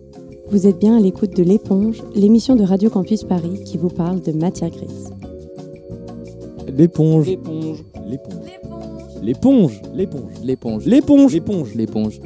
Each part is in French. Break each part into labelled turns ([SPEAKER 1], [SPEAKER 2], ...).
[SPEAKER 1] Vous êtes bien à l'écoute de L'Éponge, l'émission de Radio Campus Paris qui vous parle de matière grise.
[SPEAKER 2] L'éponge.
[SPEAKER 3] L'éponge.
[SPEAKER 2] L'éponge.
[SPEAKER 3] L'éponge.
[SPEAKER 2] L'éponge.
[SPEAKER 3] L'éponge.
[SPEAKER 2] L'éponge.
[SPEAKER 3] L'éponge. L'éponge.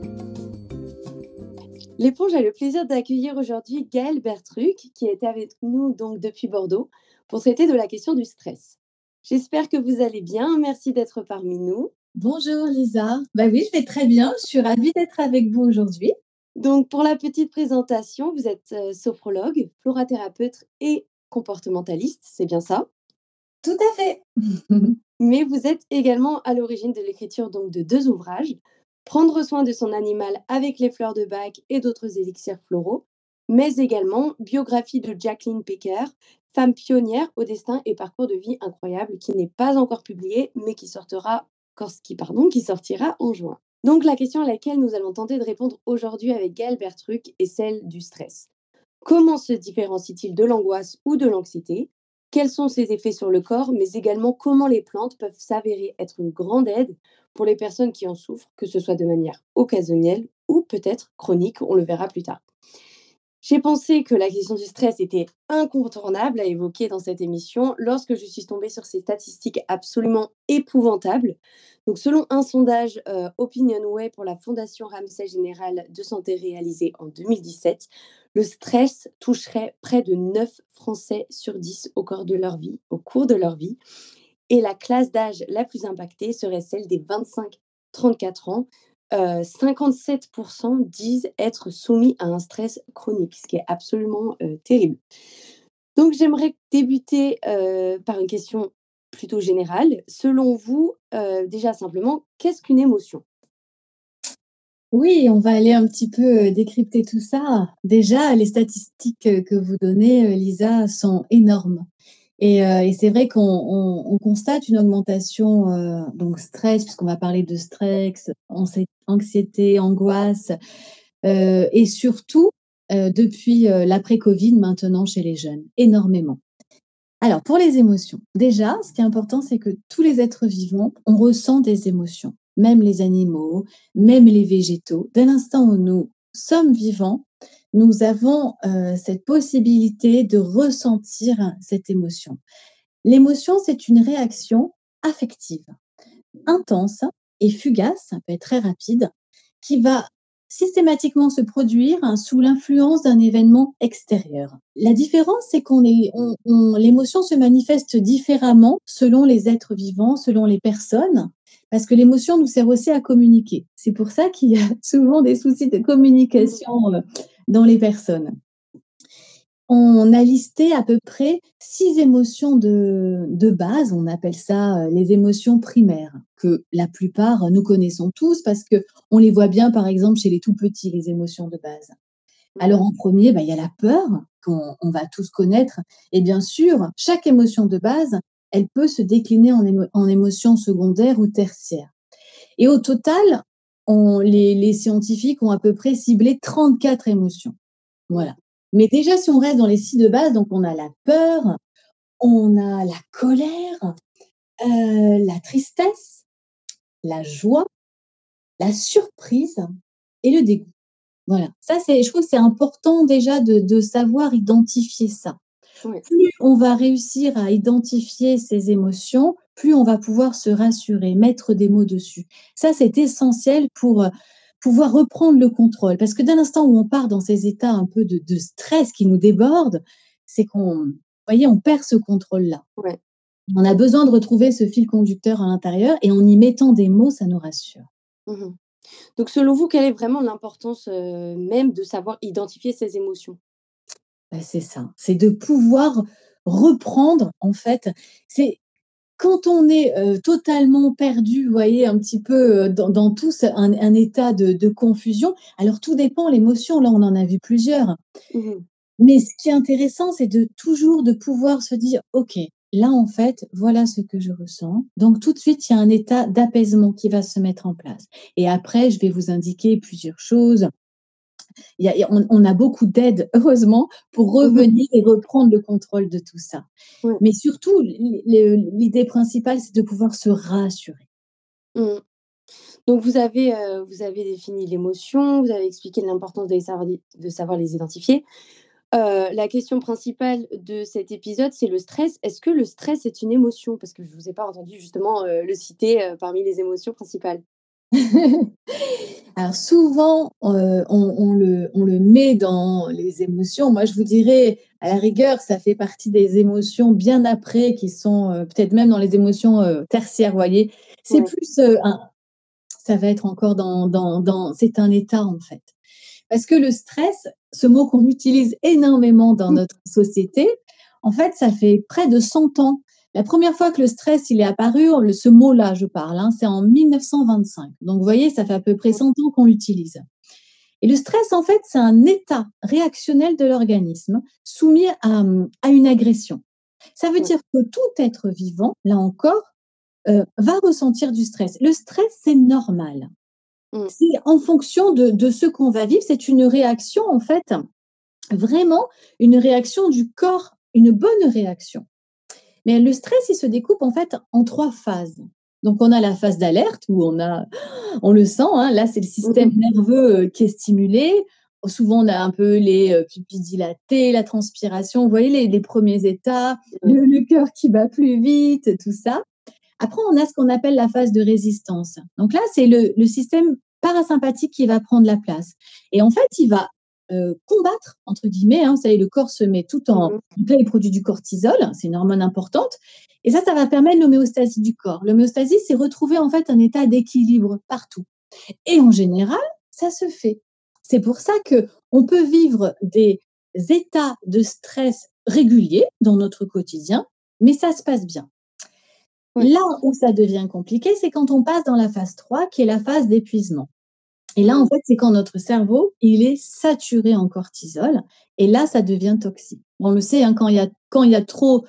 [SPEAKER 1] L'Éponge a le plaisir d'accueillir aujourd'hui Gaëlle Bertruc, qui est avec nous donc depuis Bordeaux, pour traiter de la question du stress. J'espère que vous allez bien, merci d'être parmi nous.
[SPEAKER 4] Bonjour Lisa. Oui, je vais très bien. Je suis ravie d'être avec vous aujourd'hui.
[SPEAKER 1] Donc pour la petite présentation, vous êtes sophrologue, florathérapeute et comportementaliste, c'est bien ça?
[SPEAKER 4] Tout à fait.
[SPEAKER 1] Mais vous êtes également à l'origine de l'écriture donc de 2 ouvrages, Prendre soin de son animal avec les fleurs de bac et d'autres élixirs floraux, mais également Biographie de Jacqueline Pecker, femme pionnière au destin et parcours de vie incroyable, qui n'est pas encore publié, mais qui sortira en juin. Donc la question à laquelle nous allons tenter de répondre aujourd'hui avec Gaëlle Bertruc est celle du stress. Comment se différencie-t-il de l'angoisse ou de l'anxiété? Quels sont ses effets sur le corps, mais également comment les plantes peuvent s'avérer être une grande aide pour les personnes qui en souffrent, que ce soit de manière occasionnelle ou peut-être chronique, on le verra plus tard. J'ai pensé que la question du stress était incontournable à évoquer dans cette émission lorsque je suis tombée sur ces statistiques absolument épouvantables. Donc, selon un sondage OpinionWay pour la Fondation Ramsay Générale de Santé réalisé en 2017, le stress toucherait près de 9 Français sur 10 au cours de leur vie. Et la classe d'âge la plus impactée serait celle des 25-34 ans. 57% disent être soumis à un stress chronique, ce qui est absolument terrible. Donc j'aimerais débuter par une question plutôt générale. Selon vous, déjà simplement, qu'est-ce qu'une émotion?
[SPEAKER 4] Oui, on va aller un petit peu décrypter tout ça. Déjà, les statistiques que vous donnez, Lisa, sont énormes. Et c'est vrai qu'on constate une augmentation, donc stress, puisqu'on va parler de stress, anxiété, angoisse, et surtout depuis l'après-Covid maintenant chez les jeunes, énormément. Alors, pour les émotions, déjà, ce qui est important, c'est que tous les êtres vivants, on ressent des émotions, même les animaux, même les végétaux. Dès l'instant où nous sommes vivants, nous avons cette possibilité de ressentir cette émotion. L'émotion, c'est une réaction affective, intense et fugace, ça peut être très rapide, qui va systématiquement se produire sous l'influence d'un événement extérieur. La différence, c'est l'émotion se manifeste différemment selon les êtres vivants, selon les personnes, parce que l'émotion nous sert aussi à communiquer. C'est pour ça qu'il y a souvent des soucis de communication dans les personnes. On a listé à peu près 6 émotions de base, on appelle ça les émotions primaires, que la plupart nous connaissons tous parce qu'on les voit bien par exemple chez les tout petits, les émotions de base. Alors en premier, il y a la peur qu'on va tous connaître et bien sûr, chaque émotion de base, elle peut se décliner en émotions secondaires ou tertiaires. Et au total, les scientifiques ont à peu près ciblé 34 émotions. Voilà. Mais déjà, si on reste dans les 6 de base, donc on a la peur, on a la colère, la tristesse, la joie, la surprise et le dégoût. Voilà. Ça, je trouve que c'est important déjà de savoir identifier ça.
[SPEAKER 1] Ouais.
[SPEAKER 4] Plus on va réussir à identifier ces émotions, plus on va pouvoir se rassurer, mettre des mots dessus. Ça, c'est essentiel pour pouvoir reprendre le contrôle. Parce que dès l'instant où on part dans ces états un peu de stress qui nous débordent, c'est vous voyez, on perd ce contrôle-là.
[SPEAKER 1] Ouais.
[SPEAKER 4] On a besoin de retrouver ce fil conducteur à l'intérieur et en y mettant des mots, ça nous rassure.
[SPEAKER 1] Mmh. Donc selon vous, quelle est vraiment l'importance même de savoir identifier ses émotions?
[SPEAKER 4] C'est ça, c'est de pouvoir reprendre en fait, c'est quand on est totalement perdu, vous voyez, un petit peu dans tout un état de confusion, alors tout dépend l'émotion, là on en a vu plusieurs.
[SPEAKER 1] Mmh.
[SPEAKER 4] Mais ce qui est intéressant, c'est de pouvoir se dire: «OK, là en fait, voilà ce que je ressens». Donc tout de suite, il y a un état d'apaisement qui va se mettre en place et après je vais vous indiquer plusieurs choses. On a beaucoup d'aide, heureusement, pour
[SPEAKER 1] Mmh.
[SPEAKER 4] revenir et reprendre le contrôle de tout ça.
[SPEAKER 1] Ouais.
[SPEAKER 4] Mais surtout, l'idée principale, c'est de pouvoir se rassurer.
[SPEAKER 1] Mmh. Donc vous avez défini l'émotion, vous avez expliqué l'importance de savoir les identifier. La question principale de cet épisode, c'est le stress. Est-ce que le stress est une émotion? Parce que je ne vous ai pas entendu justement, le citer, parmi les émotions principales.
[SPEAKER 4] Alors souvent, on le met dans les émotions. Moi, je vous dirais, à la rigueur, ça fait partie des émotions bien après qui sont, peut-être même dans les émotions, tertiaires, vous voyez? C'est
[SPEAKER 1] Ouais,
[SPEAKER 4] plus, un ça va être encore dans c'est un état, en fait. Parce que le stress, ce mot qu'on utilise énormément dans notre société, en fait, ça fait près de 100 ans. La première fois que le stress il est apparu, ce mot-là, je parle, hein, c'est en 1925. Donc, vous voyez, ça fait à peu près 100 ans qu'on l'utilise. Et le stress, en fait, c'est un état réactionnel de l'organisme soumis à une agression. Ça veut
[SPEAKER 1] ouais.
[SPEAKER 4] dire que tout être vivant, là encore, va ressentir du stress. Le stress, c'est normal.
[SPEAKER 1] Mmh.
[SPEAKER 4] C'est en fonction de ce qu'on va vivre, c'est une réaction en fait, vraiment une réaction du corps, une bonne réaction. Mais le stress, il se découpe en fait en 3 phases. Donc on a la phase d'alerte où on le sent, hein, là c'est le système
[SPEAKER 1] Mmh.
[SPEAKER 4] nerveux, qui est stimulé. Souvent on a un peu les, pupilles dilatées, la transpiration, vous voyez les premiers états,
[SPEAKER 1] Ouais.
[SPEAKER 4] le cœur qui bat plus vite, tout ça. Après, on a ce qu'on appelle la phase de résistance. Donc là, c'est le système parasympathique qui va prendre la place. Et en fait, il va combattre, entre guillemets, hein, vous savez, le corps se met tout en.
[SPEAKER 1] Mmh.
[SPEAKER 4] Donc là, il produit du cortisol, c'est une hormone importante. Et ça va permettre l'homéostasie du corps. L'homéostasie, c'est retrouver en fait un état d'équilibre partout. Et en général, ça se fait. C'est pour ça que on peut vivre des états de stress réguliers dans notre quotidien, mais ça se passe bien.
[SPEAKER 1] Ouais.
[SPEAKER 4] Là où ça devient compliqué, c'est quand on passe dans la phase 3, qui est la phase d'épuisement. Et là, en
[SPEAKER 1] Mmh.
[SPEAKER 4] fait, c'est quand notre cerveau, il est saturé en cortisol et là, ça devient toxique. On le sait, hein, quand il y a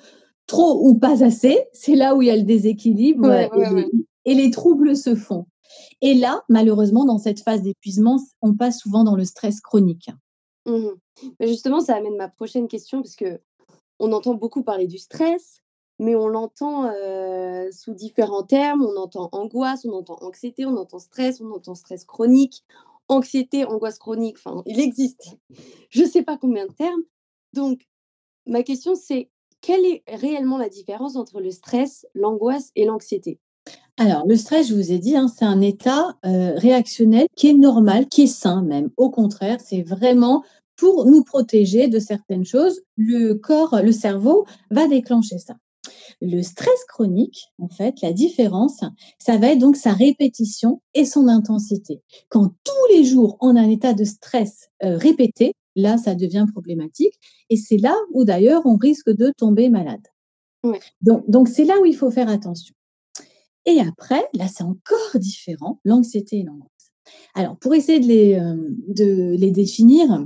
[SPEAKER 4] trop ou pas assez, c'est là où il y a le déséquilibre,
[SPEAKER 1] Ouais, ouais, ouais.
[SPEAKER 4] et les troubles se font. Et là, malheureusement, dans cette phase d'épuisement, on passe souvent dans le stress chronique.
[SPEAKER 1] Mmh. Mais justement, ça amène ma prochaine question parce qu'on entend beaucoup parler du stress, mais on l'entend, sous différents termes. On entend angoisse, on entend anxiété, on entend stress chronique, anxiété, angoisse chronique, enfin, il existe je ne sais pas combien de termes. Donc ma question, c'est quelle est réellement la différence entre le stress, l'angoisse et l'anxiété?
[SPEAKER 4] Alors, le stress, je vous ai dit, hein, c'est un état, réactionnel qui est normal, qui est sain même. Au contraire, c'est vraiment pour nous protéger de certaines choses. Le corps, le cerveau va déclencher ça. Le stress chronique, en fait, la différence, ça va être donc sa répétition et son intensité. Quand tous les jours, on a un état de stress, répété, là, ça devient problématique et c'est là où d'ailleurs on risque de tomber malade.
[SPEAKER 1] Ouais.
[SPEAKER 4] Donc c'est là où il faut faire attention. Et après, là, c'est encore différent, l'anxiété et l'angoisse. Alors, pour essayer de les définir,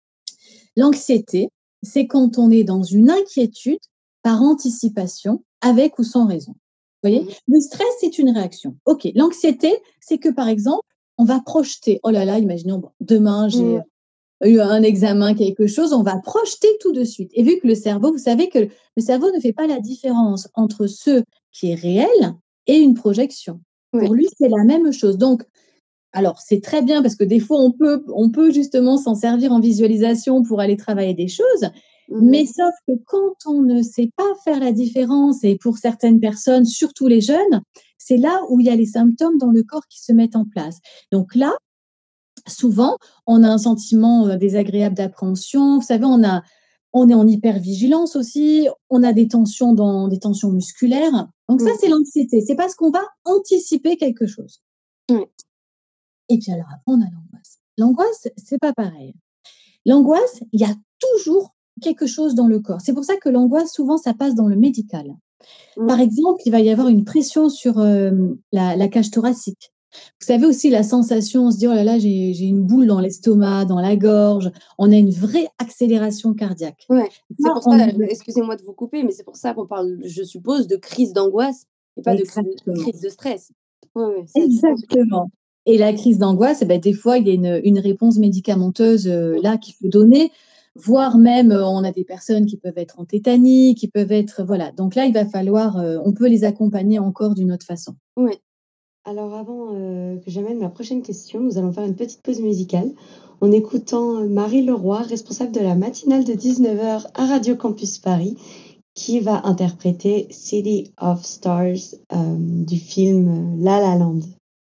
[SPEAKER 4] l'anxiété, c'est quand on est dans une inquiétude par anticipation, avec ou sans raison. Vous voyez?
[SPEAKER 1] Mmh.
[SPEAKER 4] Le stress, c'est une réaction. OK. L'anxiété, c'est que, par exemple, on va projeter. Oh là là, imaginons, bon, demain, j'ai
[SPEAKER 1] Mmh.
[SPEAKER 4] eu un examen, quelque chose, on va projeter tout de suite. Et vu que le cerveau, vous savez que le cerveau ne fait pas la différence entre ce qui est réel et une projection. Pour
[SPEAKER 1] Ouais.
[SPEAKER 4] lui, c'est la même chose. Donc, alors, c'est très bien parce que des fois, on peut justement s'en servir en visualisation pour aller travailler des choses,
[SPEAKER 1] Mmh.
[SPEAKER 4] mais sauf que quand on ne sait pas faire la différence et pour certaines personnes, surtout les jeunes, c'est là où il y a les symptômes dans le corps qui se mettent en place. Donc là, souvent, on a un sentiment, désagréable d'appréhension. Vous savez, on est en hypervigilance aussi, on a des tensions musculaires. Donc ça,
[SPEAKER 1] Mmh.
[SPEAKER 4] c'est l'anxiété. C'est parce qu'on va anticiper quelque chose.
[SPEAKER 1] Ouais.
[SPEAKER 4] Et puis alors après, on a l'angoisse. L'angoisse, c'est pas pareil. L'angoisse, il y a toujours quelque chose dans le corps. C'est pour ça que l'angoisse, souvent, ça passe dans le médical.
[SPEAKER 1] Mmh.
[SPEAKER 4] Par exemple, il va y avoir une pression sur, la cage thoracique. Vous savez aussi la sensation, on se dit: «Oh là là, j'ai une boule dans l'estomac, dans la gorge». On a une vraie accélération cardiaque.
[SPEAKER 1] Ouais. C'est
[SPEAKER 4] Là,
[SPEAKER 1] pour
[SPEAKER 4] on
[SPEAKER 1] ça,
[SPEAKER 4] est
[SPEAKER 1] excusez-moi de vous couper, mais c'est pour ça qu'on parle, je suppose, de crise d'angoisse et pas de
[SPEAKER 4] exactement.
[SPEAKER 1] crise de stress. Ouais, ouais, ça a du sens.
[SPEAKER 4] Exactement. Et la crise d'angoisse, eh beh, des fois, il y a une réponse médicamenteuse,
[SPEAKER 1] Mmh.
[SPEAKER 4] là qu'il faut donner, voire même, on a des personnes qui peuvent être en tétanie, qui peuvent être voilà, donc là, il va falloir, on peut les accompagner encore d'une autre façon.
[SPEAKER 1] Ouais. Alors avant que j'amène ma prochaine question, nous allons faire une petite pause musicale en écoutant Marie Leroy, responsable de la matinale de 19 heures à Radio Campus Paris, qui va interpréter City of Stars du film La La Land.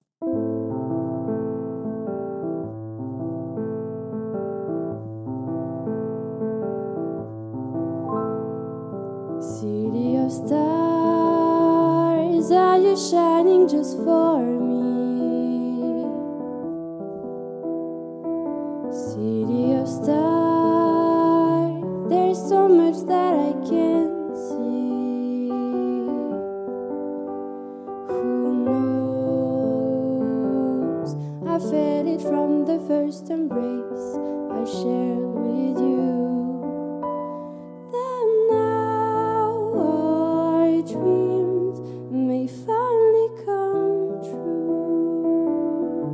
[SPEAKER 2] City of stars, are you shining just for me? City of stars, there's so much that I can't see. Who knows? I felt it from the first embrace I shared with you. That now our dreams may finally come true.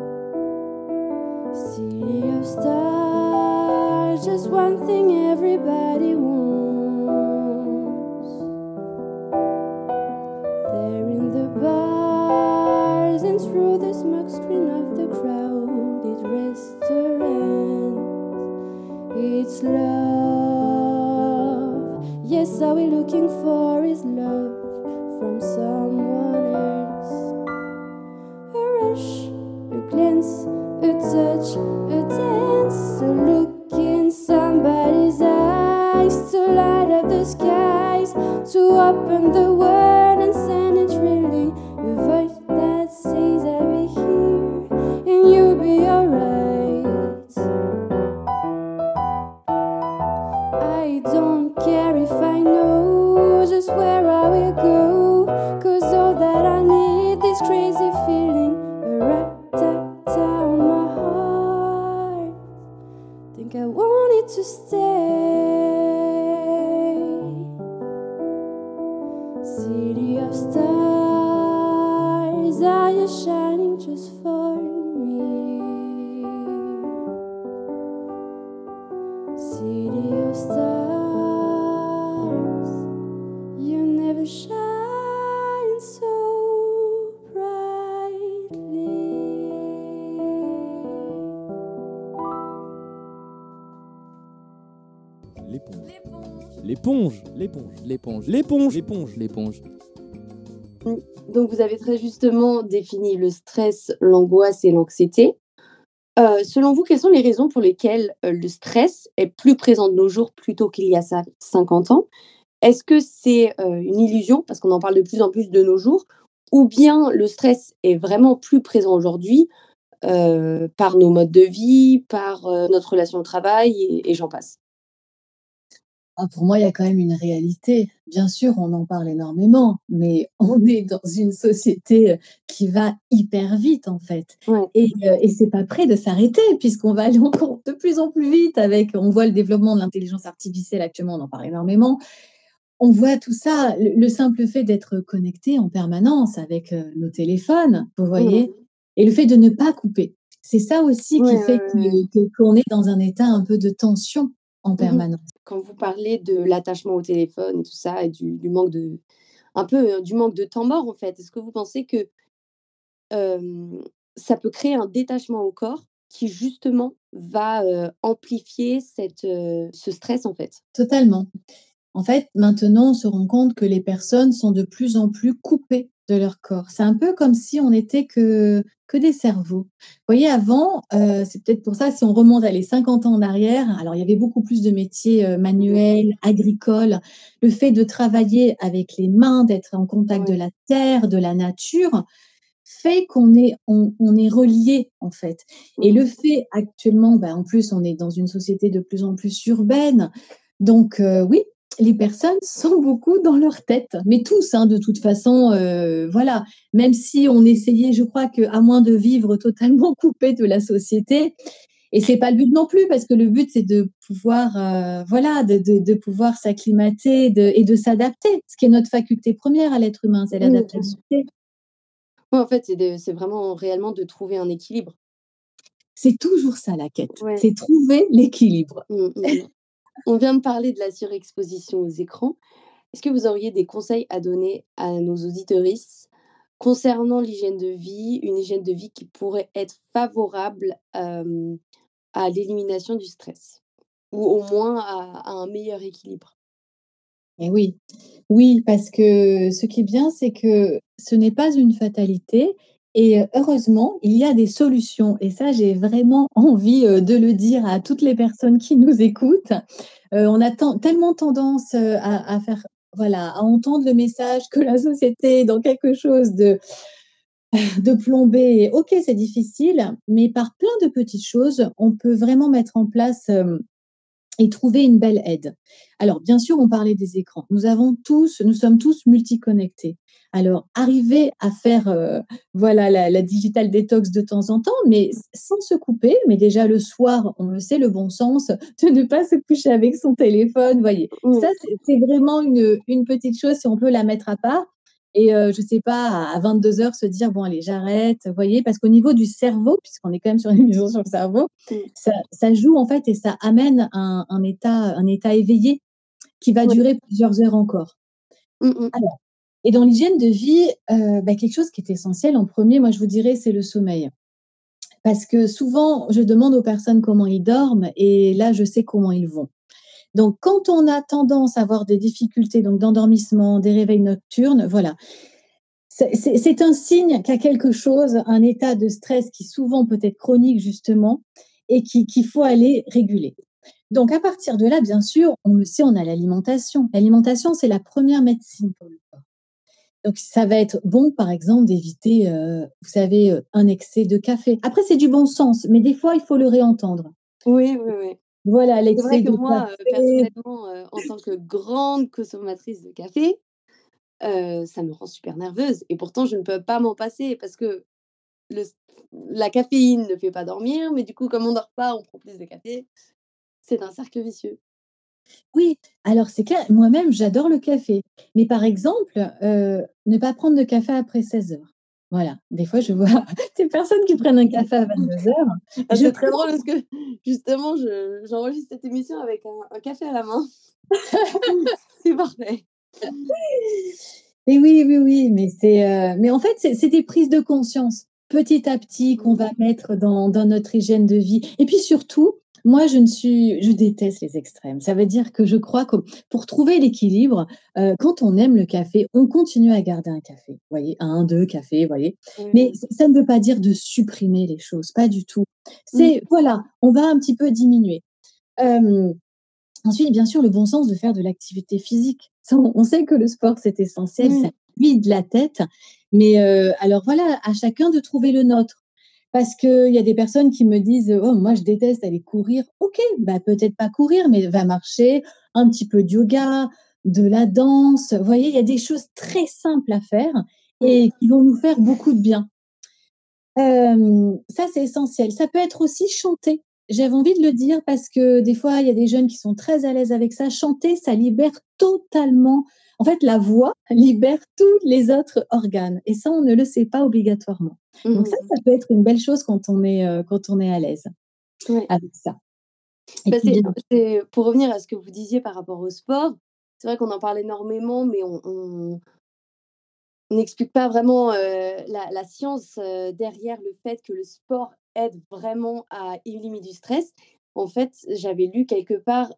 [SPEAKER 2] City of stars, just one thing everybody wants. There in the bars and through the smoke screen of the crowded restaurant, it's love. Yes, all we're looking for is love from someone else. A rush, a glance, a touch, a dance, a look in somebody's eyes, to light up the skies, to open the world and send it reeling. A voice that says I'll be here and you'll be alright. I don't care if I know just where I will go, 'cause all that I need, this crazy feeling, a rat-tat-tat on my heart. Think I want it to stay. City of stars, are you shining just for me? City of stars, you never shine so brightly.
[SPEAKER 3] L'éponge. L'éponge.
[SPEAKER 1] Donc vous avez très justement défini le stress, l'angoisse et l'anxiété. Selon vous, quelles sont les raisons pour lesquelles le stress est plus présent de nos jours plutôt qu'il y a 50 ans? Est-ce que c'est une illusion, parce qu'on en parle de plus en plus de nos jours, ou bien le stress est vraiment plus présent aujourd'hui par nos modes de vie, par notre relation au travail et j'en passe?
[SPEAKER 4] Ah, pour moi, il y a quand même une réalité. Bien sûr, on en parle énormément, mais on est dans une société, qui va hyper vite, en fait,
[SPEAKER 1] Ouais.
[SPEAKER 4] et c'est pas prêt de s'arrêter puisqu'on va aller encore de plus en plus vite avec on voit le développement de l'intelligence artificielle actuellement, on en parle énormément. On voit tout ça, le simple fait d'être connecté en permanence avec, nos téléphones, vous voyez?
[SPEAKER 1] Mmh.
[SPEAKER 4] Et le fait de ne pas couper. C'est ça aussi
[SPEAKER 1] Ouais,
[SPEAKER 4] qui
[SPEAKER 1] ouais,
[SPEAKER 4] fait
[SPEAKER 1] ouais, ouais.
[SPEAKER 4] qu'on est dans un état un peu de tension en
[SPEAKER 1] Mmh.
[SPEAKER 4] permanence.
[SPEAKER 1] Quand vous parlez de l'attachement au téléphone et tout ça et du manque de un peu, du manque de temps mort, en fait, est-ce que vous pensez que, hem, ça peut créer un détachement au corps qui justement va, amplifier ce stress, en fait?
[SPEAKER 4] Totalement. En fait, maintenant, on se rend compte que les personnes sont de plus en plus coupées de leur corps. C'est un peu comme si on n'était que des cerveaux. Vous voyez, avant, c'est peut-être pour ça, si on remonte, allez, 50 ans en arrière, alors il y avait beaucoup plus de métiers,
[SPEAKER 1] Mmh.
[SPEAKER 4] manuels, agricoles. Le fait de travailler avec les mains, d'être en contact de
[SPEAKER 1] Ouais.
[SPEAKER 4] la terre, de la nature, fait qu'on est reliés, en fait. Et
[SPEAKER 1] Mmh.
[SPEAKER 4] le fait actuellement, bah, en plus, on est dans une société de plus en plus urbaine, donc oui, les personnes sont beaucoup dans leur tête, mais tous, hein, de toute façon, voilà. Même si on essayait, je crois qu'à moins de vivre totalement coupé de la société, et c'est pas le but non plus, parce que le but, c'est de pouvoir, voilà, de pouvoir s'acclimater et de s'adapter. Ce qui est notre faculté première à l'être humain, c'est
[SPEAKER 1] Oui, bien sûr.
[SPEAKER 4] l'adaptabilité.
[SPEAKER 1] Ouais, en fait, c'est vraiment réellement de trouver un équilibre.
[SPEAKER 4] C'est toujours ça la quête,
[SPEAKER 1] Ouais.
[SPEAKER 4] c'est trouver l'équilibre.
[SPEAKER 1] Mmh, mmh mh. On vient de parler de la surexposition aux écrans. Est-ce que vous auriez des conseils à donner à nos auditeuristes, concernant l'hygiène de vie, une hygiène de vie qui pourrait être favorable, à l'élimination du stress ou au moins à un meilleur équilibre.
[SPEAKER 4] Et oui, oui, parce que ce qui est bien, c'est que ce n'est pas une fatalité et heureusement, il y a des solutions et ça, j'ai vraiment envie, de le dire à toutes les personnes qui nous écoutent. On a tellement tendance, à faire voilà, à entendre le message que la société est dans quelque chose de plombé. OK, c'est difficile, mais par plein de petites choses, on peut vraiment mettre en place, et trouver une belle aide. Alors, bien sûr, on parlait des écrans. Nous sommes tous multiconnectés. Alors, arriver à faire, voilà, la digital détox de temps en temps, mais sans se couper. Mais déjà le soir, on le sait, le bon sens, de ne pas se coucher avec son téléphone, voyez. Ça,
[SPEAKER 1] Oui,
[SPEAKER 4] c'est vraiment une petite chose, si on peut la mettre à part et je sais pas, à 22 heures se dire: «Bon allez, j'arrête», vous voyez? Parce qu'au niveau du cerveau, puisqu'on est quand même sur une émission sur le cerveau,
[SPEAKER 1] mmh,
[SPEAKER 4] ça joue en fait et ça amène un état éveillé qui va
[SPEAKER 1] ouais,
[SPEAKER 4] durer plusieurs heures encore.
[SPEAKER 1] mmh mh.
[SPEAKER 4] Alors et dans l'hygiène de vie, quelque chose qui est essentiel en premier, moi je vous dirais, c'est le sommeil. Parce que souvent, je demande aux personnes comment ils dorment et là, je sais comment ils vont. Donc quand on a tendance à avoir des difficultés donc d'endormissement, des réveils nocturnes, voilà, c'est un signe qu'il y a quelque chose, un état de stress qui souvent peut être chronique justement et qu'il faut aller réguler. Donc à partir de là, bien sûr, on le sait, on a l'alimentation. L'alimentation, c'est la première médecine pour le corps. Donc ça va être bon, par exemple, d'éviter, vous savez, un excès de café. Après, c'est du bon sens, mais des fois, il faut le réentendre.
[SPEAKER 1] Oui, oui, oui.
[SPEAKER 4] Voilà,
[SPEAKER 1] C'est vrai
[SPEAKER 4] l'excès
[SPEAKER 1] que
[SPEAKER 4] de
[SPEAKER 1] moi,
[SPEAKER 4] café.
[SPEAKER 1] personnellement, en tant que grande consommatrice de café, ça me rend super nerveuse et pourtant je ne peux pas m'en passer parce que le s la caféine ne fait pas dormir, mais du coup, comme on dort pas, on prend plus de café. C'est un cercle vicieux.
[SPEAKER 4] Oui, alors c'est clair, moi-même, j'adore le café. Mais par exemple, ne pas prendre de café après 16 heures. Voilà, des fois, je vois des personnes qui prennent un café à 22 heures.
[SPEAKER 1] Ah,
[SPEAKER 4] Je
[SPEAKER 1] c'est très drôle parce que justement, j'enregistre cette émission avec un café à la main. C'est parfait.
[SPEAKER 4] Et oui, oui, oui, mais en fait, c'est des prises de conscience, petit à petit, qu'on
[SPEAKER 1] Mmh.
[SPEAKER 4] va mettre dans notre hygiène de vie et puis surtout, moi, je déteste les extrêmes. Ça veut dire que je crois que pour trouver l'équilibre, quand on aime le café, on continue à garder un café, vous voyez? 1-2 cafés, vous voyez? Mais
[SPEAKER 1] Oui.
[SPEAKER 4] ça ne veut pas dire de supprimer les choses, pas du tout.
[SPEAKER 1] Mmh.
[SPEAKER 4] C'est voilà, on va un petit peu diminuer. Hem Ensuite, bien sûr, le bon sens de faire de l'activité physique. Ça, on sait que le sport, c'est essentiel, ça
[SPEAKER 1] Oui.
[SPEAKER 4] vide la tête, mais alors voilà, à chacun de trouver le nôtre. Parce qu'il y a des personnes qui me disent: «Oh, moi, je déteste aller courir». OK, bah, peut-être pas courir, mais va marcher, un petit peu de yoga, de la danse. Vous voyez, il y a des choses très simples à faire
[SPEAKER 1] Oui.
[SPEAKER 4] et qui vont nous faire beaucoup de bien. Ça, c'est essentiel. Ça peut être aussi chanter. J'avais envie de le dire parce que des fois, il y a des jeunes qui sont très à l'aise avec ça. Chanter, ça libère totalement en fait, la voix libère tous les autres organes et ça, on ne le sait pas obligatoirement. Donc ça,
[SPEAKER 1] Mmh.
[SPEAKER 4] ça peut être une belle chose quand on est à l'aise
[SPEAKER 1] Ouais.
[SPEAKER 4] avec ça et
[SPEAKER 1] Bah,
[SPEAKER 4] puis bien
[SPEAKER 1] c'est pour revenir à ce que vous disiez par rapport au sport, c'est vrai qu'on en parle énormément, mais on n'explique pas vraiment, la science, derrière le fait que le sport aide vraiment à éliminer du stress. En fait, j'avais lu quelque part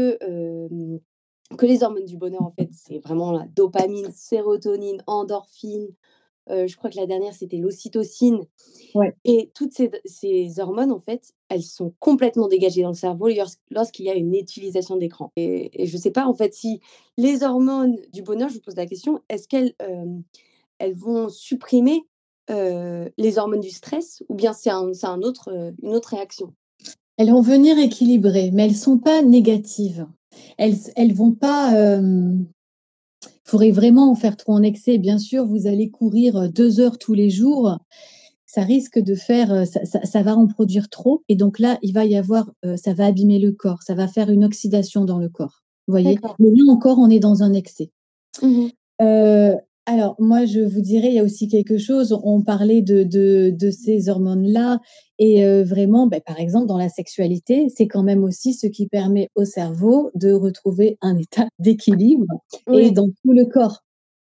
[SPEAKER 1] que les hormones du bonheur, en fait, c'est vraiment la dopamine, sérotonine, endorphine, je crois que la dernière, c'était l'ocytocine
[SPEAKER 4] ouais.
[SPEAKER 1] et toutes ces hormones, en fait, elles sont complètement dégagées dans le cerveau lorsqu'il y a une utilisation d'écran et je ne sais pas, en fait, si les hormones du bonheur, je vous pose la question, est-ce qu'elles, elles vont supprimer, les hormones du stress ou bien c'est un autre, une autre réaction?
[SPEAKER 4] Elles vont venir équilibrer, mais elles sont pas négatives. Elles vont pas, faudrait vraiment en faire trop en excès. Bien sûr, vous allez courir, 2 heures tous les jours, ça risque de faire, ça va en produire trop et donc là, il va y avoir, ça va abîmer le corps, ça va faire une oxydation dans le corps, vous voyez?
[SPEAKER 1] D'accord.
[SPEAKER 4] Mais là encore, on est dans un excès.
[SPEAKER 1] Mmh.
[SPEAKER 4] Heu, alors moi, je vous dirais, il y a aussi quelque chose, on parlait de ces hormones-là et vraiment, beh, par exemple, dans la sexualité, c'est quand même aussi ce qui permet au cerveau de retrouver un état d'équilibre et
[SPEAKER 1] Oui.
[SPEAKER 4] dans tout le corps.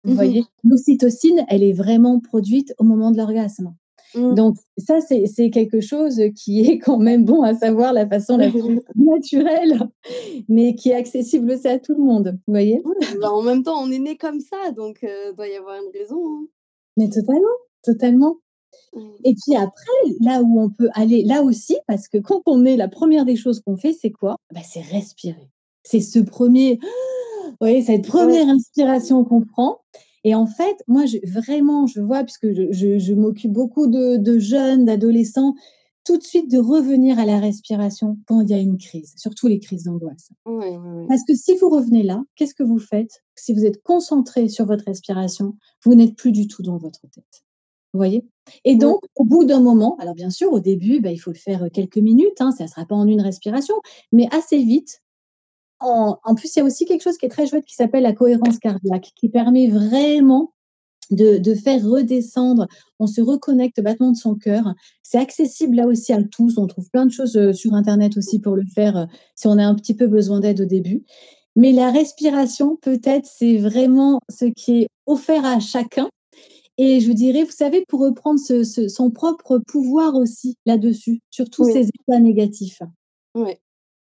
[SPEAKER 4] Vous
[SPEAKER 1] Mmh.
[SPEAKER 4] voyez? L'ocytocine, elle est vraiment produite au moment de l'orgasme.
[SPEAKER 1] Mmh.
[SPEAKER 4] Donc ça, c'est quelque chose qui est quand même bon à savoir, la façon la plus naturelle, mais qui est accessible aussi à tout le monde, vous voyez?
[SPEAKER 1] Ouais, bah, en même temps, on est né comme ça, donc doit y avoir une raison, hein.
[SPEAKER 4] Mais totalement, totalement.
[SPEAKER 1] Mmh.
[SPEAKER 4] Et puis après, là où on peut aller là aussi, parce que quand on est la première des choses qu'on fait, c'est quoi? Bah, c'est respirer. C'est ce premier, vous voyez, cette
[SPEAKER 1] Ouais.
[SPEAKER 4] première inspiration qu'on prend et en fait, moi, je vois puisque je m'occupe beaucoup de jeunes, d'adolescents, tout de suite de revenir à la respiration quand il y a une crise, surtout les crises d'angoisse.
[SPEAKER 1] Ouais, ouais, ouais.
[SPEAKER 4] Parce que si vous revenez là, qu'est-ce que vous faites? Si vous êtes concentré sur votre respiration, vous n'êtes plus du tout dans votre tête. Vous voyez? Et
[SPEAKER 1] Ouais.
[SPEAKER 4] donc, au bout d'un moment, alors bien sûr, au début, bah, il faut le faire quelques minutes, hein, ça ne sera pas en une respiration, mais assez vite. En plus, il y a aussi quelque chose qui est très chouette qui s'appelle la cohérence cardiaque, qui permet vraiment de faire redescendre. On se reconnecte au battement de son cœur. C'est accessible là aussi à tous. On trouve plein de choses sur Internet aussi pour le faire si on a un petit peu besoin d'aide au début. Mais la respiration, peut-être, c'est vraiment ce qui est offert à chacun et je dirais, vous savez, pour reprendre son propre pouvoir aussi là-dessus, sur tous
[SPEAKER 1] Oui,
[SPEAKER 4] ces états négatifs.
[SPEAKER 1] ouais.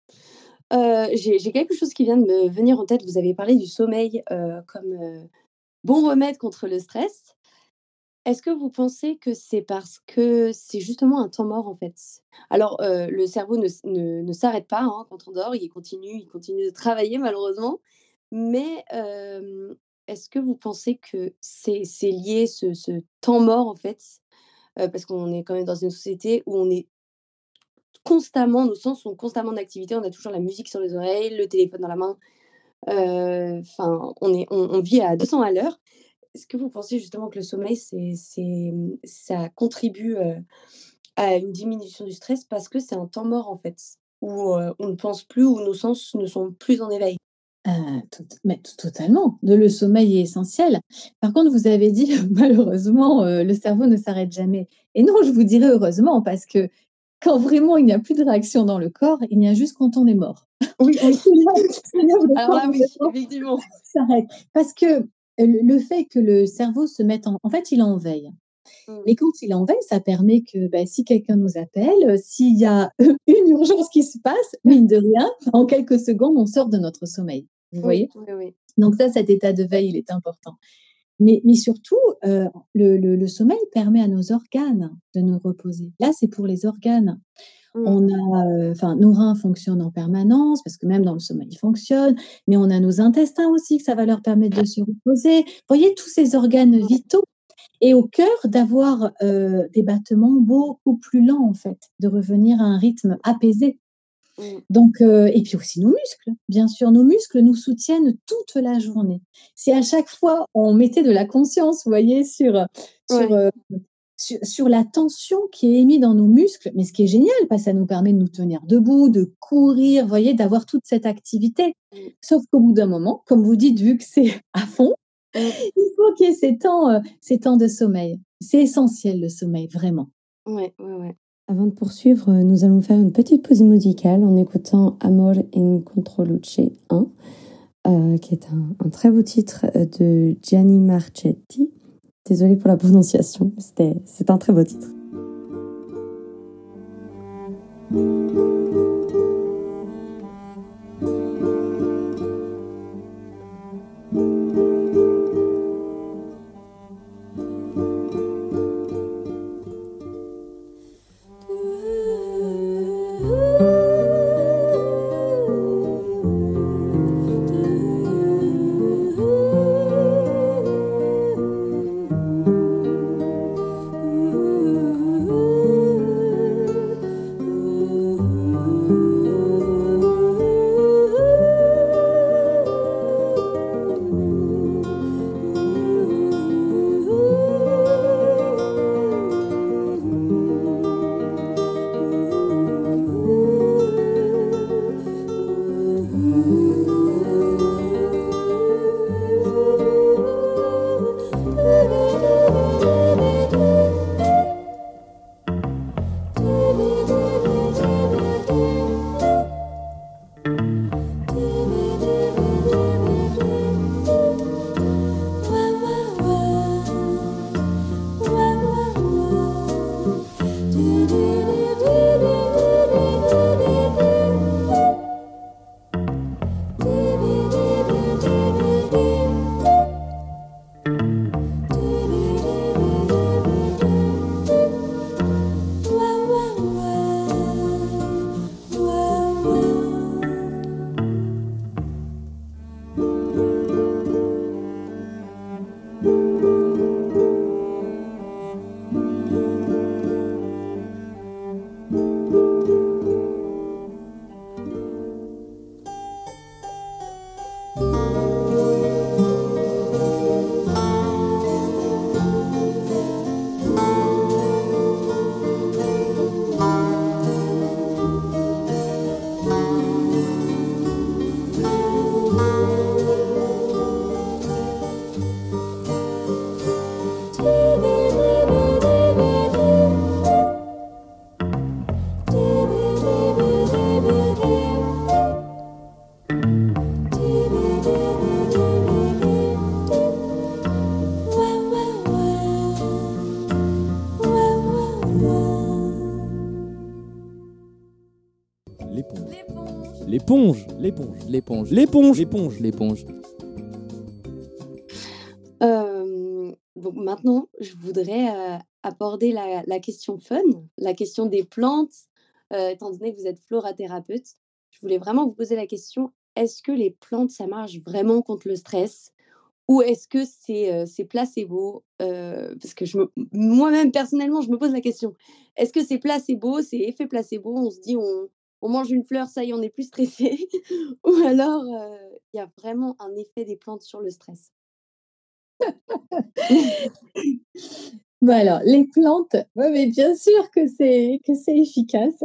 [SPEAKER 1] J'ai quelque chose qui vient de me venir en tête. Vous avez parlé du sommeil, comme, bon remède contre le stress. Est-ce que vous pensez que c'est parce que c'est justement un temps mort, en fait? Alors, le cerveau ne s'arrête pas, hein, quand on dort, il continue de travailler malheureusement. Mais, est-ce que vous pensez que c'est lié ce temps mort, en fait? Parce qu'on est quand même dans une société où on est constamment nos sens sont constamment en activité, on a toujours la musique sur les oreilles, le téléphone dans la main, enfin, on vit à 200 à l'heure. Est-ce que vous pensez justement que le sommeil, ça contribue, à une diminution du stress parce que c'est un temps mort, en fait, où, on ne pense plus, où nos sens ne sont plus en éveil?
[SPEAKER 4] Totalement, le sommeil est essentiel. Par contre, vous avez dit malheureusement, le cerveau ne s'arrête jamais et non, je vous dirais heureusement parce que quand vraiment il n'y a plus de réaction dans le corps, il n'y a juste quand on est mort.
[SPEAKER 1] Oui, oui.
[SPEAKER 4] C'est là où le
[SPEAKER 1] Alors
[SPEAKER 4] corps
[SPEAKER 1] là, oui,
[SPEAKER 4] vraiment
[SPEAKER 1] effectivement.
[SPEAKER 4] s'arrête. Parce que le fait que le cerveau se mette en fait, il est en veille.
[SPEAKER 1] Mmh.
[SPEAKER 4] Mais quand il est en veille, ça permet que, bah, si quelqu'un nous appelle, s'il y a une urgence qui se passe, mine de rien, en quelques secondes, on sort de notre sommeil. Vous
[SPEAKER 1] Oui,
[SPEAKER 4] voyez?
[SPEAKER 1] oui, oui.
[SPEAKER 4] Donc ça, cet état de veille, il est important. Mais surtout, le sommeil permet à nos organes de nous reposer. Là, c'est pour les organes.
[SPEAKER 1] Mmh.
[SPEAKER 4] On a, enfin, nos reins fonctionnent en permanence parce que même dans le sommeil, ils fonctionnent, mais on a nos intestins aussi que ça va leur permettre de se reposer. Vous voyez, tous ces organes
[SPEAKER 1] Ouais.
[SPEAKER 4] vitaux et au cœur d'avoir, des battements beaucoup plus lents, en fait, de revenir à un rythme apaisé.
[SPEAKER 1] Mmh.
[SPEAKER 4] Donc et puis aussi nos muscles, bien sûr, nos muscles nous soutiennent toute la journée. Si à chaque fois on mettait de la conscience, vous voyez, sur,
[SPEAKER 1] Ouais.
[SPEAKER 4] sur la tension qui est émise dans nos muscles, mais ce qui est génial parce que ça nous permet de nous tenir debout, de courir, vous voyez, d'avoir toute cette activité.
[SPEAKER 1] Mmh.
[SPEAKER 4] Sauf qu'au bout d'un moment, comme vous dites, vu que c'est à fond,
[SPEAKER 1] Mmh.
[SPEAKER 4] il faut qu'il y ait ces temps de sommeil. C'est essentiel le sommeil, vraiment.
[SPEAKER 1] Ouais, ouais, ouais. Avant de poursuivre, nous allons faire une petite pause musicale en écoutant Amor in Controluce 1, qui est un très beau titre de Gianni Marchetti. Désolée pour la prononciation, c'est un très beau titre.
[SPEAKER 3] l'éponge, l'éponge, l'éponge, l'éponge, l'éponge, l'éponge, l'éponge.
[SPEAKER 1] Donc maintenant, je voudrais, aborder la question fun, la question des plantes, étant donné que vous êtes florathérapeute. Je voulais vraiment vous poser la question: est-ce que les plantes, ça marche vraiment contre le stress? Ou est-ce que c'est placebo? Parce que moi-même personnellement, je me pose la question. Est-ce que c'est placebo, c'est effet placebo? On se dit: «On mange une fleur, ça y est, on n'est plus stressé» ou alors, il y a vraiment un effet des plantes sur le stress?
[SPEAKER 4] Bah, alors, les plantes, ouais, mais bien sûr que c'est efficace.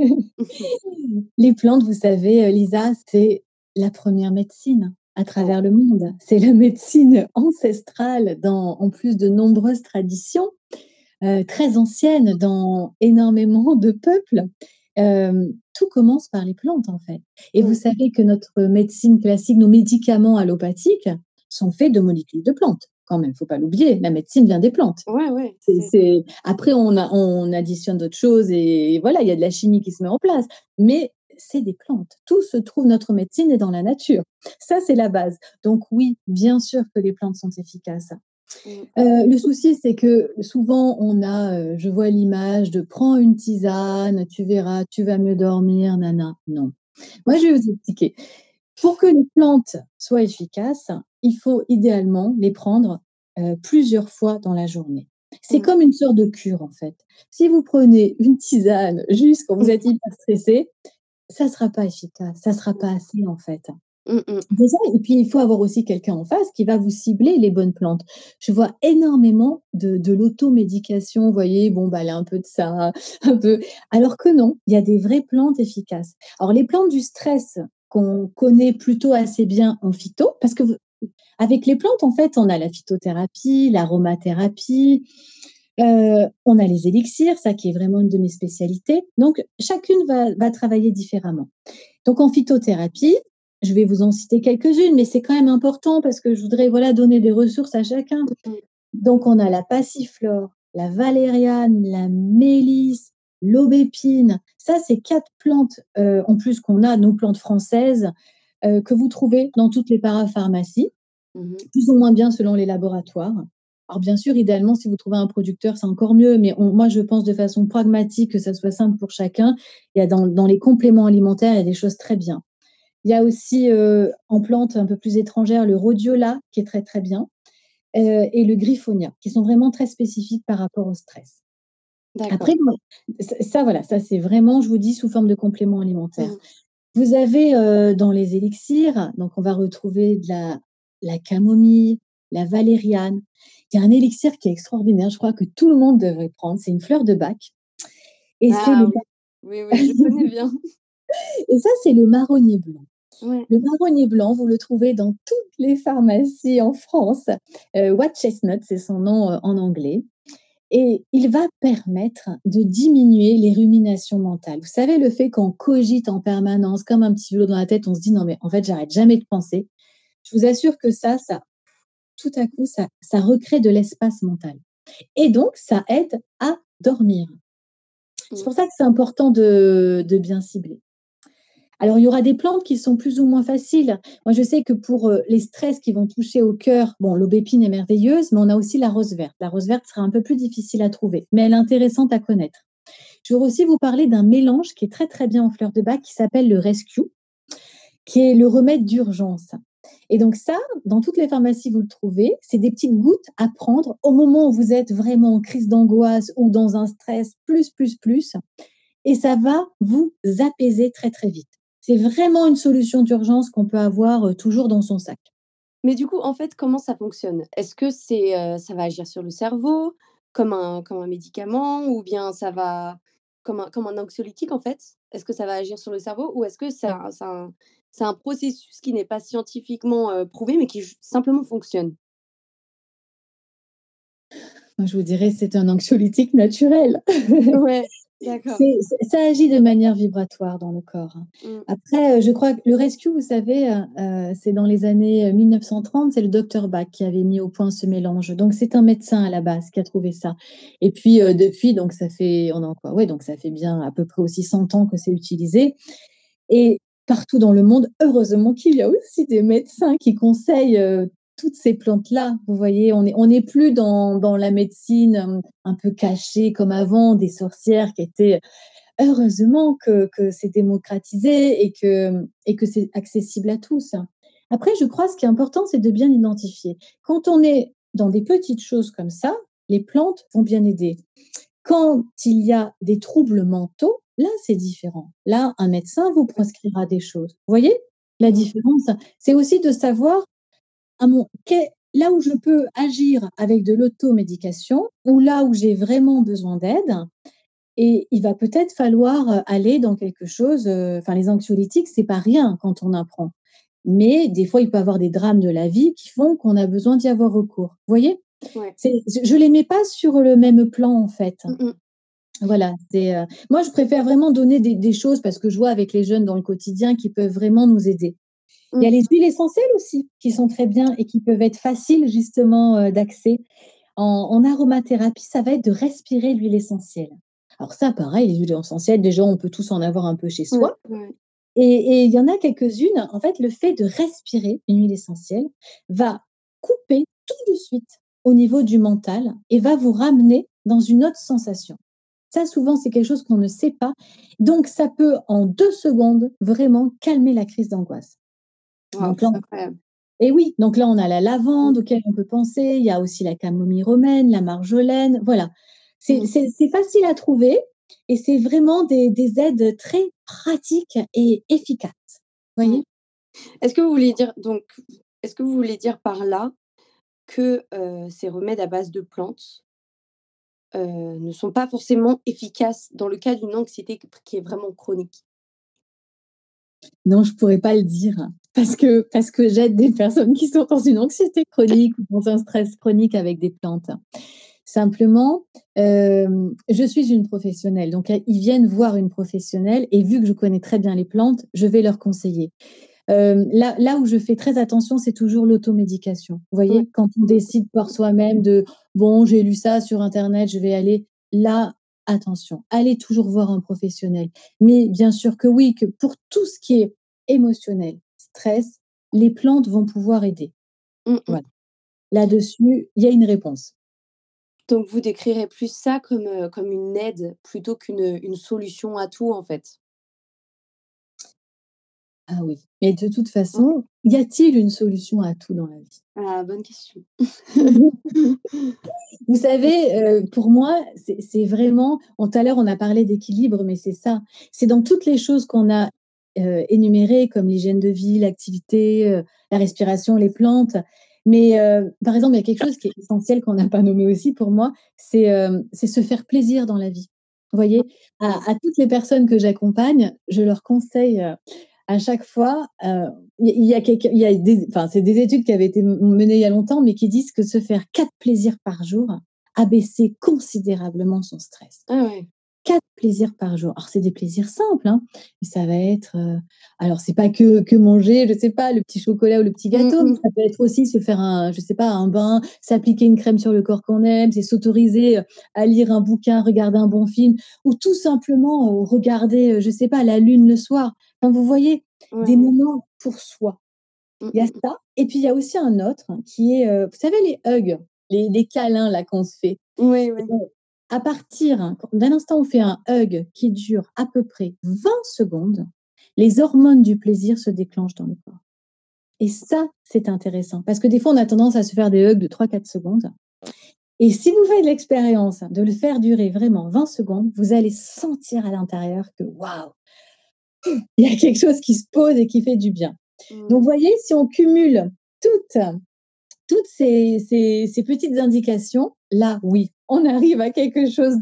[SPEAKER 4] Les plantes, vous savez, Lisa, c'est la première médecine à
[SPEAKER 1] Ouais.
[SPEAKER 4] travers le monde. C'est la médecine ancestrale dans en plus de nombreuses traditions, très anciennes dans énormément de peuples. Tout commence par les plantes, en fait. Et vous
[SPEAKER 1] Mmh.
[SPEAKER 4] savez que notre médecine classique, nos médicaments allopathiques sont faits de molécules de plantes, quand même, faut pas l'oublier. La médecine vient des plantes.
[SPEAKER 1] Ouais, ouais,
[SPEAKER 4] C'est après on additionne d'autres choses et voilà, il y a de la chimie qui se met en place, mais c'est des plantes. Tout se trouve notre médecine est dans la nature. Ça, c'est la base. Donc oui, bien sûr que les plantes sont efficaces.
[SPEAKER 1] mmh,
[SPEAKER 4] Le souci, c'est que souvent on a, je vois l'image de: «Prends une tisane, tu verras, tu vas mieux dormir, nana». Non. Moi, je vais vous expliquer. Pour que les plantes soient efficaces, il faut idéalement les prendre, plusieurs fois dans la journée. C'est
[SPEAKER 1] mmh.
[SPEAKER 4] comme une sorte de cure, en fait. Si vous prenez une tisane juste quand vous êtes hyper stressé, ça sera pas efficace, ça sera pas assez, en fait.
[SPEAKER 1] Mmh mh.
[SPEAKER 4] Déjà et puis il faut avoir aussi quelqu'un en face qui va vous cibler les bonnes plantes. Je vois énormément de l'automédication, vous voyez? Bon, bah, elle a un peu de ça, un peu alors que non, il y a des vraies plantes efficaces. Alors les plantes du stress qu'on connaît plutôt assez bien en phyto, parce que v avec les plantes, en fait, on a la phytothérapie, l'aromathérapie, on a les élixirs, ça qui est vraiment une de mes spécialités. Donc chacune va travailler différemment. Donc en phytothérapie, je vais vous en citer quelques-unes, mais c'est quand même important parce que je voudrais, voilà, donner des ressources à chacun.
[SPEAKER 1] Mmh.
[SPEAKER 4] Donc on a la passiflore, la valériane, la mélisse, l'aubépine. Ça, c'est 4 plantes, en plus qu'on a, nos plantes françaises, que vous trouvez dans toutes les parapharmacies,
[SPEAKER 1] Mmh mh.
[SPEAKER 4] plus ou moins bien selon les laboratoires. Alors bien sûr, idéalement, si vous trouvez un producteur, c'est encore mieux, mais moi, je pense de façon pragmatique que ça soit simple pour chacun. Il y a dans les compléments alimentaires, il y a des choses très bien. Il y a aussi, en plantes un peu plus étrangères, le rhodiola qui est très, très bien, et le griffonia, qui sont vraiment très spécifiques par rapport au stress.
[SPEAKER 1] D'accord.
[SPEAKER 4] Après, bon, ça voilà, ça c'est vraiment, je vous dis, sous forme de complément alimentaire.
[SPEAKER 1] Mmh.
[SPEAKER 4] Vous avez, dans les élixirs, donc on va retrouver de la camomille, la valériane. Il y a un élixir qui est extraordinaire, je crois que tout le monde devrait prendre, c'est une fleur de Bach et c'est
[SPEAKER 1] Ah
[SPEAKER 4] le
[SPEAKER 1] oui. Oui, oui, je connais bien.
[SPEAKER 4] et ça, c'est le marronnier blanc.
[SPEAKER 1] Ouais.
[SPEAKER 4] Le marronnier blanc, vous le trouvez dans toutes les pharmacies en France. White chestnut, c'est son nom, en anglais et il va permettre de diminuer les ruminations mentales. Vous savez, le fait qu'on cogite en permanence comme un petit vélo dans la tête, on se dit: «Non mais en fait, j'arrête jamais de penser». Je vous assure que ça tout à coup, ça recrée de l'espace mental et donc ça aide à dormir. C'est
[SPEAKER 1] Mmh.
[SPEAKER 4] pour ça que c'est important de bien cibler. Alors, il y aura des plantes qui sont plus ou moins faciles. Moi, je sais que pour, les stress qui vont toucher au cœur, bon, l'aubépine est merveilleuse, mais on a aussi la rose verte. La rose verte sera un peu plus difficile à trouver, mais elle est intéressante à connaître. Je voudrais aussi vous parler d'un mélange qui est très, très bien en fleurs de bac qui s'appelle le Rescue, qui est le remède d'urgence et donc ça, dans toutes les pharmacies, vous le trouvez. C'est des petites gouttes à prendre au moment où vous êtes vraiment en crise d'angoisse ou dans un stress plus et ça va vous apaiser très, très vite. C'est vraiment une solution d'urgence qu'on peut avoir, toujours dans son sac.
[SPEAKER 1] Mais du coup, en fait, comment ça fonctionne? Est-ce que ça va agir sur le cerveau comme un médicament ou bien ça va comme un anxiolytique, en fait? Est-ce que ça va agir sur le cerveau ou est-ce que c'est un processus qui n'est pas scientifiquement, prouvé mais qui j simplement fonctionne?
[SPEAKER 4] Moi, je vous dirais, c'est un anxiolytique naturel.
[SPEAKER 1] Ouais, d'accord.
[SPEAKER 4] Ça agit de manière vibratoire dans le corps, hein.
[SPEAKER 1] Mmh.
[SPEAKER 4] Après, je crois que le rescue, vous savez, c'est dans les années, 1930, c'est le docteur Bach qui avait mis au point ce mélange. Donc c'est un médecin à la base qui a trouvé ça et puis, depuis donc ça fait on est en quoi? Ouais, donc ça fait bien à peu près aussi 100 ans que c'est utilisé Et partout dans le monde, heureusement qu'il y a aussi des médecins qui conseillent, toutes ces plantes-là. Vous voyez? On est plus dans la médecine, un peu cachée comme avant, des sorcières qui étaient heureusement que c'est démocratisé et que c'est accessible à tous. Après, je crois ce qui est important, c'est de bien identifier. Quand on est dans des petites choses comme ça, les plantes vont bien aider. Quand il y a des troubles mentaux, là, c'est différent. Là, un médecin vous prescrira des choses. Vous voyez la
[SPEAKER 1] Mmh.
[SPEAKER 4] différence? C'est aussi de savoir là où je peux agir avec de l'automédication ou là où j'ai vraiment besoin d'aide. Et il va peut-être falloir, aller dans quelque chose, enfin les anxiolytiques, c'est pas rien quand on apprend. Mais des fois, il peut y avoir des drames de la vie qui font qu'on a besoin d'y avoir recours. Vous voyez?
[SPEAKER 1] Ouais.
[SPEAKER 4] Je les mets pas sur le même plan, en fait.
[SPEAKER 1] Mmh mh.
[SPEAKER 4] Voilà, moi je préfère vraiment donner des choses parce que je vois avec les jeunes dans le quotidien qui peuvent vraiment nous aider. Il y a
[SPEAKER 1] Mmh.
[SPEAKER 4] les huiles essentielles aussi qui sont très bien et qui peuvent être faciles justement, d'accès. En aromathérapie, ça va être de respirer l'huile essentielle. Alors ça, pareil, les huiles essentielles, déjà, on peut tous en avoir un peu chez
[SPEAKER 1] Ouais,
[SPEAKER 4] soi
[SPEAKER 1] ouais.
[SPEAKER 4] et il y en a quelques-unes, en fait, le fait de respirer une huile essentielle va couper tout de suite au niveau du mental et va vous ramener dans une autre sensation. Ça, souvent, c'est quelque chose qu'on ne sait pas. Donc ça peut, en 2 secondes, vraiment calmer la crise d'angoisse.
[SPEAKER 1] Waouh,
[SPEAKER 4] Donc là
[SPEAKER 1] c'est incroyable.
[SPEAKER 4] et oui, donc là, on a la
[SPEAKER 1] Mmh.
[SPEAKER 4] lavande auquel on peut penser, il y a aussi la camomille romaine, la marjolaine, voilà. C'est
[SPEAKER 1] Mmh.
[SPEAKER 4] c'est c'est facile à trouver et c'est vraiment des aides très pratiques et efficaces.
[SPEAKER 1] Mmh.
[SPEAKER 4] Voyez?
[SPEAKER 1] Est-ce que vous voulez dire donc est-ce que vous voulez dire par là que, ces remèdes à base de plantes, ne sont pas forcément efficaces dans le cas d'une anxiété qui est vraiment chronique?
[SPEAKER 4] Non, je pourrais pas le dire parce que j'aide des personnes qui sont dans une anxiété chronique ou dans un stress chronique avec des plantes. Simplement, je suis une professionnelle, donc ils viennent voir une professionnelle et vu que je connais très bien les plantes, je vais leur conseiller. Là où je fais très attention, c'est toujours l'automédication. Vous
[SPEAKER 1] Ouais.
[SPEAKER 4] voyez? Quand on
[SPEAKER 1] Mmh.
[SPEAKER 4] décide par soi-même de: «Bon, j'ai lu ça sur internet, je vais aller», là, attention, allez toujours voir un professionnel. Mais bien sûr que oui, que pour tout ce qui est émotionnel, stress, les plantes vont pouvoir aider.
[SPEAKER 1] Mmh mh.
[SPEAKER 4] Voilà. Là-dessus, il y a une réponse.
[SPEAKER 1] Donc vous décrirez plus ça comme une aide plutôt qu'une solution à tout, en fait?
[SPEAKER 4] Ah oui, mais de toute
[SPEAKER 1] Mmh.
[SPEAKER 4] façon, y a-t-il une solution à tout dans la vie?
[SPEAKER 1] Ah, bonne question.
[SPEAKER 4] Vous savez, pour moi, c'est vraiment tout à l'heure, on a parlé d'équilibre, mais c'est ça. C'est dans toutes les choses qu'on a, énumérées comme l'hygiène de vie, l'activité, la respiration, les plantes. Mais, par exemple, il y a quelque chose qui est essentiel qu'on n'a pas nommé aussi pour moi, c'est se faire plaisir dans la vie. Vous voyez?
[SPEAKER 1] Mmh.
[SPEAKER 4] À toutes les personnes que j'accompagne, je leur conseille, à chaque fois, il y a des enfin, c'est des études qui avaient été menées il y a longtemps, mais qui disent que se faire 4 plaisirs par jour abaisser considérablement son stress.
[SPEAKER 1] Ah ouais.
[SPEAKER 4] 4 plaisirs par jour. Alors c'est des plaisirs simples, hein, mais ça va être, alors c'est pas que manger, je sais pas, le petit chocolat ou le petit
[SPEAKER 1] Mmh
[SPEAKER 4] gâteau, mais
[SPEAKER 1] mh.
[SPEAKER 4] ça peut être aussi se faire un je sais pas, un bain, s'appliquer une crème sur le corps qu'on aime, c'est s'autoriser, à lire un bouquin, regarder un bon film ou tout simplement, regarder, je sais pas, la lune le soir. Enfin, vous voyez, des
[SPEAKER 1] Ouais.
[SPEAKER 4] moments pour soi.
[SPEAKER 1] Mmh
[SPEAKER 4] Il y a
[SPEAKER 1] mh mh.
[SPEAKER 4] ça et puis il y a aussi un autre qui est, vous savez les hugs, les câlins là qu'on se fait?
[SPEAKER 1] Ouais,
[SPEAKER 4] Et
[SPEAKER 1] ouais.
[SPEAKER 4] ben, à partir d'un instant où on fait un hug qui dure à peu près 20 secondes, les hormones du plaisir se déclenchent dans le corps. Et ça, c'est intéressant parce que des fois, on a tendance à se faire des hugs de 3, 4 secondes. Et si vous faites l'expérience de le faire durer vraiment 20 secondes, vous allez sentir à l'intérieur que waouh, il y a quelque chose qui se pose et qui fait du bien. Donc, vous
[SPEAKER 1] Mmh.
[SPEAKER 4] voyez, si on cumule toutes, toutes ces petites indications, là, oui, on arrive à quelque chose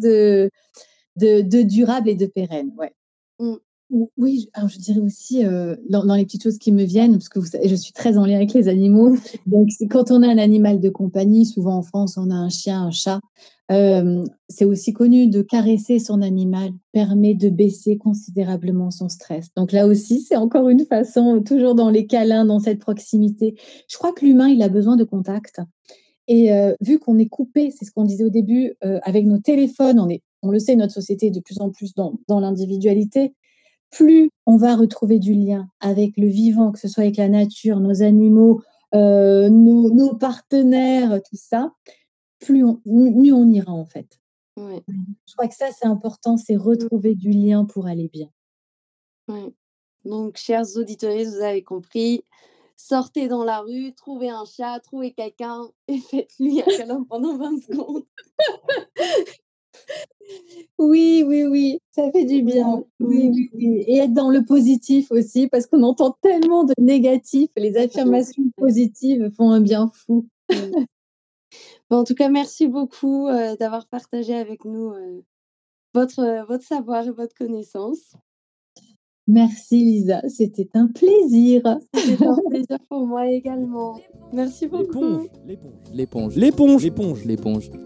[SPEAKER 4] de durable et de pérenne, ouais.
[SPEAKER 1] Mmh.
[SPEAKER 4] Ou oui, alors je dirais aussi, dans les petites choses qui me viennent, parce que vous savez, je suis très en lien avec les animaux, donc c'est quand on a un animal de compagnie, souvent en France, on a un chien, un chat, c'est aussi connu de caresser son animal permet de baisser considérablement son stress. Donc là aussi, c'est encore une façon, toujours dans les câlins, dans cette proximité. Je crois que l'humain, il a besoin de contact et vu qu'on est coupé, c'est ce qu'on disait au début, avec nos téléphones, on le sait, notre société est de plus en plus dans l'individualité. plus on va retrouver du lien avec le vivant, que ce soit avec la nature, nos animaux, nos partenaires, tout ça, mieux on ira en fait.
[SPEAKER 1] Ouais.
[SPEAKER 4] Je crois que ça, c'est important, c'est retrouver du lien pour aller bien.
[SPEAKER 1] Ouais. Donc, chers auditeurs, vous avez compris, sortez dans la rue, trouvez un chat, trouvez quelqu'un et faites-lui un câlin pendant 20 secondes.
[SPEAKER 4] Oui, oui, oui, ça fait du bien. Oui, oui, oui, et être dans le positif aussi parce qu'on entend tellement de négatifs. Les affirmations positives font un bien fou.
[SPEAKER 1] Bon, en tout cas, merci beaucoup, d'avoir partagé avec nous, votre savoir et votre connaissance.
[SPEAKER 4] Merci Lisa, c'était un plaisir.
[SPEAKER 1] C'était un plaisir pour moi également. Merci beaucoup.
[SPEAKER 3] L'éponge, l'éponge, l'éponge, l'éponge, l'éponge, l'éponge.